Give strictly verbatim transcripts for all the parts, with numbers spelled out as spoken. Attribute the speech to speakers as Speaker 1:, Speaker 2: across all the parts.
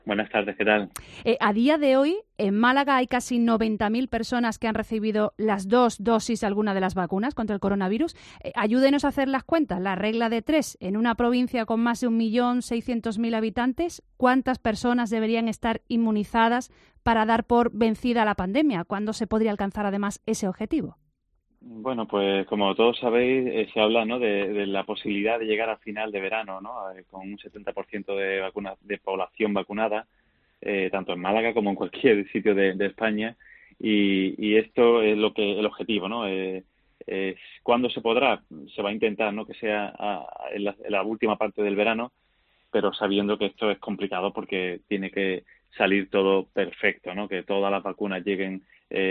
Speaker 1: Buenas tardes, ¿qué tal?
Speaker 2: Eh, a día de hoy, en Málaga hay casi noventa mil personas que han recibido las dos dosis de alguna de las vacunas contra el coronavirus. Eh, ayúdenos a hacer las cuentas. La regla de tres, en una provincia con más de un millón seiscientos mil habitantes, ¿cuántas personas deberían estar inmunizadas para dar por vencida la pandemia? ¿Cuándo se podría alcanzar además ese objetivo?
Speaker 1: Bueno, pues como todos sabéis, eh, se habla, ¿no?, de, de la posibilidad de llegar a final de verano, ¿no?, Eh, con un setenta por ciento de vacuna, de población vacunada, eh, tanto en Málaga como en cualquier sitio de, de España, y, y esto es lo que el objetivo, ¿no? Eh, es, ¿cuándo se podrá? Se va a intentar, ¿no?, que sea a- a- en la, en la última parte del verano, pero sabiendo que esto es complicado porque tiene que salir todo perfecto, ¿no? Que todas las vacunas lleguen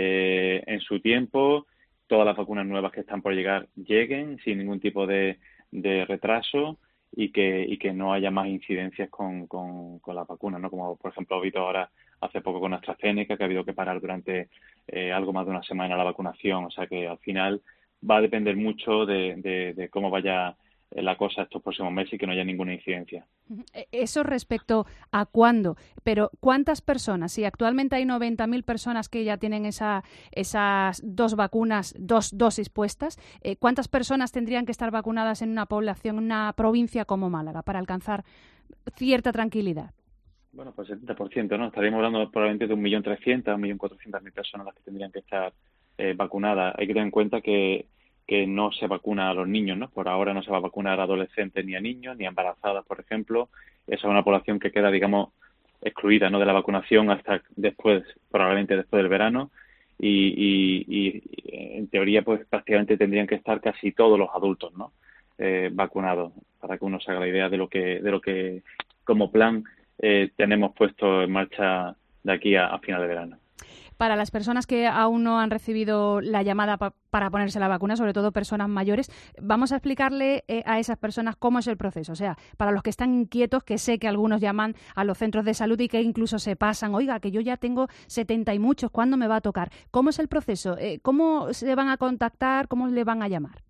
Speaker 1: eh, en su tiempo, todas las vacunas nuevas que están por llegar lleguen sin ningún tipo de, de retraso y que y que no haya más incidencias con, con, con las vacunas, ¿no? Como por ejemplo ha habido ahora hace poco con AstraZeneca, que ha habido que parar durante eh, algo más de una semana la vacunación. O sea que al final va a depender mucho de, de, de cómo vaya la cosa estos próximos meses y que no haya ninguna incidencia.
Speaker 2: Eso respecto a cuándo, pero ¿cuántas personas? Si actualmente hay noventa mil personas que ya tienen esa, esas dos vacunas, dos dosis puestas, eh, ¿cuántas personas tendrían que estar vacunadas en una población, en una provincia como Málaga para alcanzar cierta tranquilidad?
Speaker 1: Bueno, pues setenta por ciento, ¿no? Estaríamos hablando probablemente de un millón trescientas, un millón cuatrocientas mil personas las que tendrían que estar eh, vacunadas. Hay que tener en cuenta que, que no se vacuna a los niños, ¿no? Por ahora no se va a vacunar a adolescentes ni a niños, ni a embarazadas, por ejemplo. Esa es una población que queda, digamos, excluida, ¿no?, de la vacunación hasta después, probablemente después del verano. Y, y, y en teoría, pues prácticamente tendrían que estar casi todos los adultos, ¿no?, Eh, vacunados, para que uno se haga la idea de lo que, de lo que como plan eh, tenemos puesto en marcha de aquí a, a final de verano.
Speaker 2: Para las personas que aún no han recibido la llamada pa para ponerse la vacuna, sobre todo personas mayores, vamos a explicarle eh, a esas personas cómo es el proceso. O sea, para los que están inquietos, que sé que algunos llaman a los centros de salud y que incluso se pasan, oiga, que yo ya tengo setenta y muchos, ¿cuándo me va a tocar? ¿Cómo es el proceso? Eh, ¿Cómo se van a contactar? ¿Cómo le van a llamar?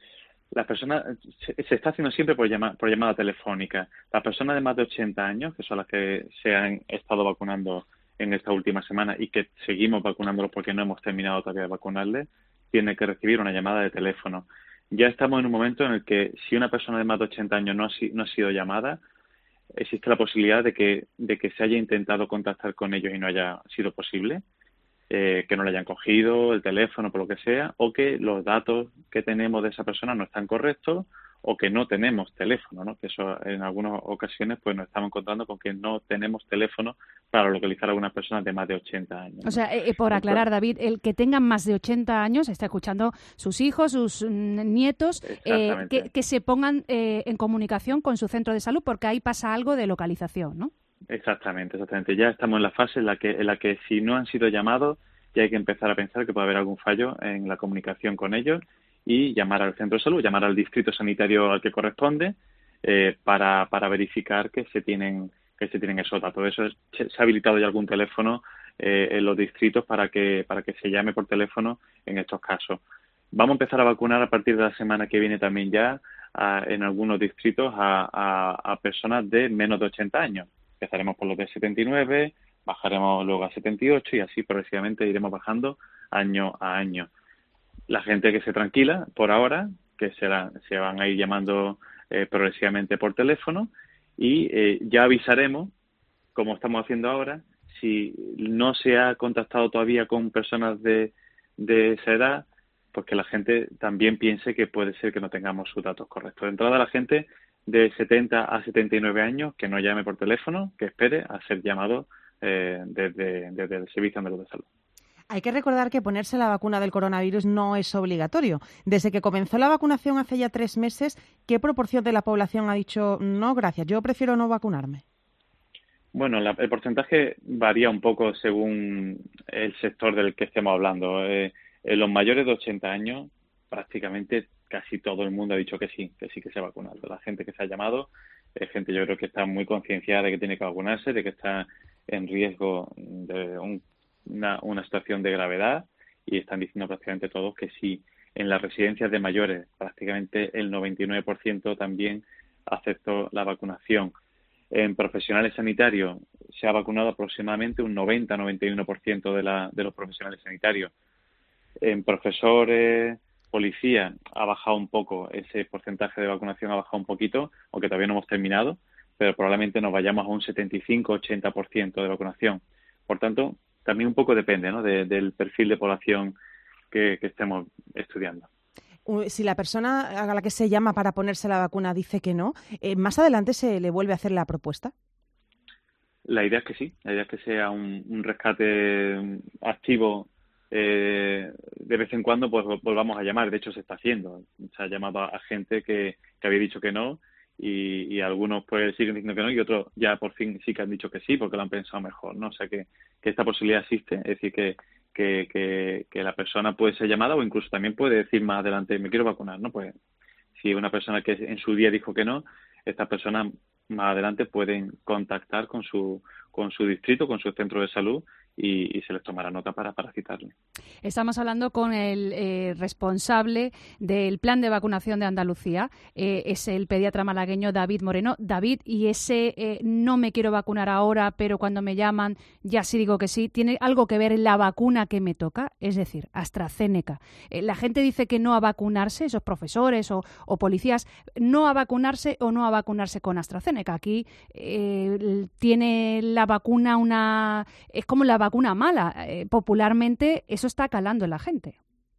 Speaker 1: Las personas, se, se está haciendo siempre por, llama, por llamada telefónica. Las personas de más de ochenta años, que son las que se han estado vacunando en esta última semana y que seguimos vacunándolos porque no hemos terminado todavía de vacunarles, tienen que recibir una llamada de teléfono. Ya estamos en un momento en el que si una persona de más de ochenta años no ha, no ha sido llamada, existe la posibilidad de que, de que se haya intentado contactar con ellos y no haya sido posible, eh, que no le hayan cogido el teléfono por lo que sea, o que los datos que tenemos de esa persona no están correctos, o que no tenemos teléfono, ¿no? Que eso en algunas ocasiones pues nos estamos encontrando con que no tenemos teléfono para localizar a algunas personas de más de ochenta años,
Speaker 2: O
Speaker 1: ¿no?
Speaker 2: sea, eh, por
Speaker 1: Entonces,
Speaker 2: aclarar, David, el que tengan más de ochenta años, está escuchando sus hijos, sus mm, nietos, eh, que,
Speaker 1: exactamente.
Speaker 2: que se pongan eh, en comunicación con su centro de salud porque ahí pasa algo de localización, ¿no?
Speaker 1: Exactamente, exactamente. Ya estamos en la fase en la que, en la que si no han sido llamados, ya hay que empezar a pensar que puede haber algún fallo en la comunicación con ellos y llamar al centro de salud, llamar al distrito sanitario al que corresponde eh, para, para verificar que se tienen que se tienen esos datos. Eso es, se ha habilitado ya algún teléfono eh, en los distritos para que para que se llame por teléfono en estos casos. Vamos a empezar a vacunar a partir de la semana que viene también ya a, en algunos distritos a, a, a personas de menos de ochenta años. Empezaremos por los de setenta y nueve, bajaremos luego a setenta y ocho y así progresivamente iremos bajando año a año. La gente que se tranquila por ahora, que será, se van a ir llamando eh, progresivamente por teléfono y eh, ya avisaremos, como estamos haciendo ahora, si no se ha contactado todavía con personas de, de esa edad, pues que la gente también piense que puede ser que no tengamos sus datos correctos. De entrada, la gente de setenta a setenta y nueve años que no llame por teléfono, que espere a ser llamado eh, desde, desde el Servicio Andaluz de Salud.
Speaker 3: Hay que recordar que ponerse la vacuna del coronavirus no es obligatorio. Desde que comenzó la vacunación hace ya tres meses, ¿qué proporción de la población ha dicho no, gracias, yo prefiero no vacunarme?
Speaker 1: Bueno, la, el porcentaje varía un poco según el sector del que estemos hablando. Eh, en los mayores de ochenta años, prácticamente casi todo el mundo ha dicho que sí, que sí que se ha vacunado. La gente que se ha llamado es gente, yo creo que está muy concienciada de que tiene que vacunarse, de que está en riesgo de un, una, una situación de gravedad y están diciendo prácticamente todos que sí. En las residencias de mayores, prácticamente el noventa y nueve por ciento también aceptó la vacunación. En profesionales sanitarios se ha vacunado aproximadamente un noventa a noventa y uno por ciento de, la, de los profesionales sanitarios. En profesores, policía, ha bajado un poco, ese porcentaje de vacunación ha bajado un poquito, aunque todavía no hemos terminado, pero probablemente nos vayamos a un setenta y cinco a ochenta por ciento de vacunación. Por tanto, también un poco depende, ¿no?, de, del perfil de población que, que estemos estudiando.
Speaker 3: Si la persona a la que se llama para ponerse la vacuna dice que no, eh, ¿más adelante se le vuelve a hacer la propuesta?
Speaker 1: La idea es que sí, la idea es que sea un, un rescate activo. Eh, de vez en cuando pues volvamos a llamar. De hecho se está haciendo, se ha llamado a gente que, que había dicho que no y, y algunos pues siguen diciendo que no y otros ya por fin sí que han dicho que sí porque lo han pensado mejor, ¿no? O sea que, que esta posibilidad existe, es decir que, que, que, que la persona puede ser llamada o incluso también puede decir más adelante me quiero vacunar, ¿no? Pues si una persona que en su día dijo que no, estas personas más adelante pueden contactar con su con su distrito, con su centro de salud y, y se les tomará nota para, para citarle.
Speaker 2: Estamos hablando con el eh, responsable del plan de vacunación de Andalucía, eh, es el pediatra malagueño David Moreno. David, y ese eh, no me quiero vacunar ahora, pero cuando me llaman ya sí digo que sí, ¿tiene algo que ver la vacuna que me toca? Es decir, AstraZeneca. Eh, la gente dice que no a vacunarse, esos profesores o, o policías, no a vacunarse o no a vacunarse con AstraZeneca. Aquí eh, tiene la vacuna una... es como la vacuna mala. Eh, popularmente eso está calando en la gente.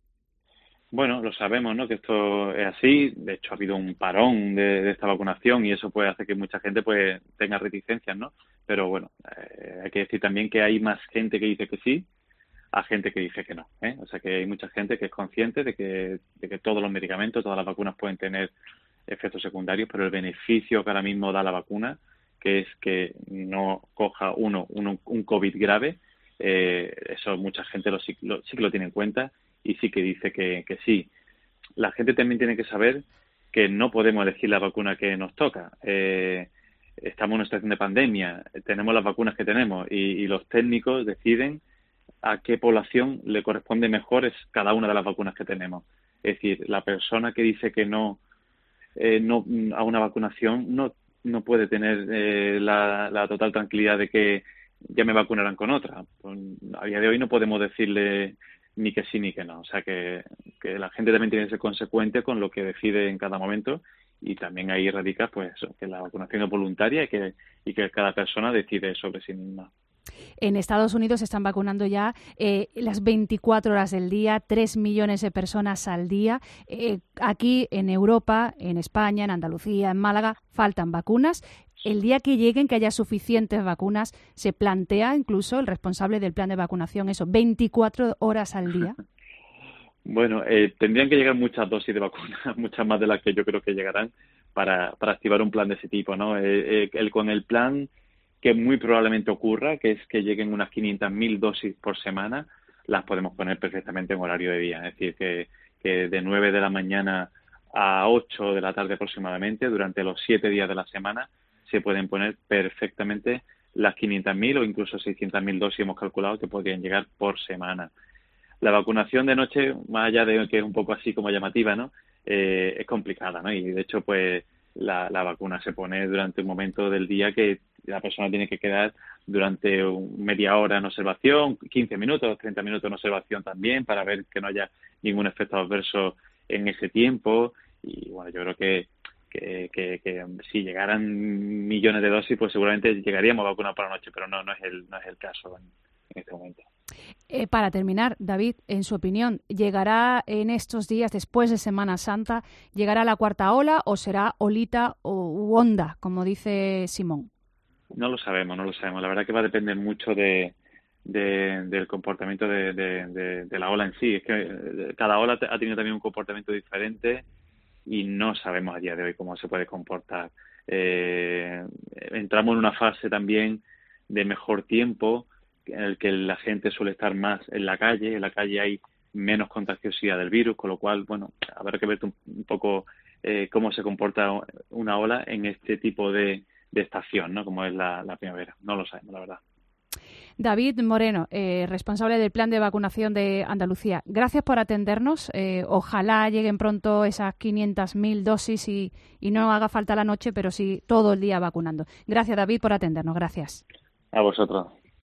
Speaker 1: Bueno, lo sabemos, ¿no?, que esto es así. De hecho, ha habido un parón de, de esta vacunación y eso puede hacer que mucha gente pues tenga reticencias, ¿no? Pero bueno, eh, hay que decir también que hay más gente que dice que sí a gente que dice que no, ¿eh? O sea que hay mucha gente que es consciente de que, de que todos los medicamentos, todas las vacunas pueden tener efectos secundarios, pero el beneficio que ahora mismo da la vacuna, que es que no coja uno, uno un COVID grave, eh, eso mucha gente lo, lo, sí que lo tiene en cuenta y sí que dice que, que sí. La gente también tiene que saber que no podemos elegir la vacuna que nos toca. Eh, estamos en una situación de pandemia, tenemos las vacunas que tenemos y, y los técnicos deciden a qué población le corresponde mejor es cada una de las vacunas que tenemos. Es decir, la persona que dice que no, eh, no a una vacunación no no puede tener eh, la, la total tranquilidad de que ya me vacunarán con otra. Pues, a día de hoy no podemos decirle ni que sí ni que no. O sea que, que la gente también tiene que ser consecuente con lo que decide en cada momento y también ahí radica pues eso, que la vacunación es voluntaria y que, y que cada persona decide sobre sí misma.
Speaker 2: En Estados Unidos se están vacunando ya eh, las veinticuatro horas del día, tres millones de personas al día. Eh, aquí en Europa, en España, en Andalucía, en Málaga, faltan vacunas. El día que lleguen, que haya suficientes vacunas, se plantea incluso el responsable del plan de vacunación eso, veinticuatro horas al día.
Speaker 1: Bueno, eh, tendrían que llegar muchas dosis de vacunas, muchas más de las que yo creo que llegarán para, para activar un plan de ese tipo, ¿no? Eh, eh, el, con el plan que muy probablemente ocurra, que es que lleguen unas quinientas mil dosis por semana, las podemos poner perfectamente en horario de día. Es decir, que, que de nueve de la mañana a ocho de la tarde aproximadamente, durante los siete días de la semana, se pueden poner perfectamente las quinientas mil o incluso seiscientas mil dosis hemos calculado que podrían llegar por semana. La vacunación de noche, más allá de que es un poco así como llamativa, ¿no? Eh, es complicada, ¿no? Y de hecho, pues la, la vacuna se pone durante un momento del día que la persona tiene que quedar durante media hora en observación, quince minutos, treinta minutos en observación también para ver que no haya ningún efecto adverso en ese tiempo. Y bueno, yo creo que, que, que, que si llegaran millones de dosis, pues seguramente llegaríamos a vacunar por la noche, pero no, no es el, no es el caso en, en este momento.
Speaker 2: Eh, para terminar, David, en su opinión, ¿llegará en estos días, después de Semana Santa, llegará la cuarta ola o será olita o onda, como dice Simón?
Speaker 1: No lo sabemos, no lo sabemos. La verdad que va a depender mucho de, de del comportamiento de, de, de, de la ola en sí. Es que cada ola ha tenido también un comportamiento diferente y no sabemos a día de hoy cómo se puede comportar. Eh, entramos en una fase también de mejor tiempo, en el que la gente suele estar más en la calle. En la calle hay menos contagiosidad del virus, con lo cual, bueno, habrá que ver un, un poco eh, cómo se comporta una ola en este tipo de de estación, ¿no? Como es la, la primavera. No lo sabemos, la verdad.
Speaker 2: David Moreno, eh, responsable del plan de vacunación de Andalucía. Gracias por atendernos. Eh, ojalá lleguen pronto esas quinientas mil dosis y, y no haga falta la noche, pero sí todo el día vacunando. Gracias, David, por atendernos. Gracias.
Speaker 1: A vosotros.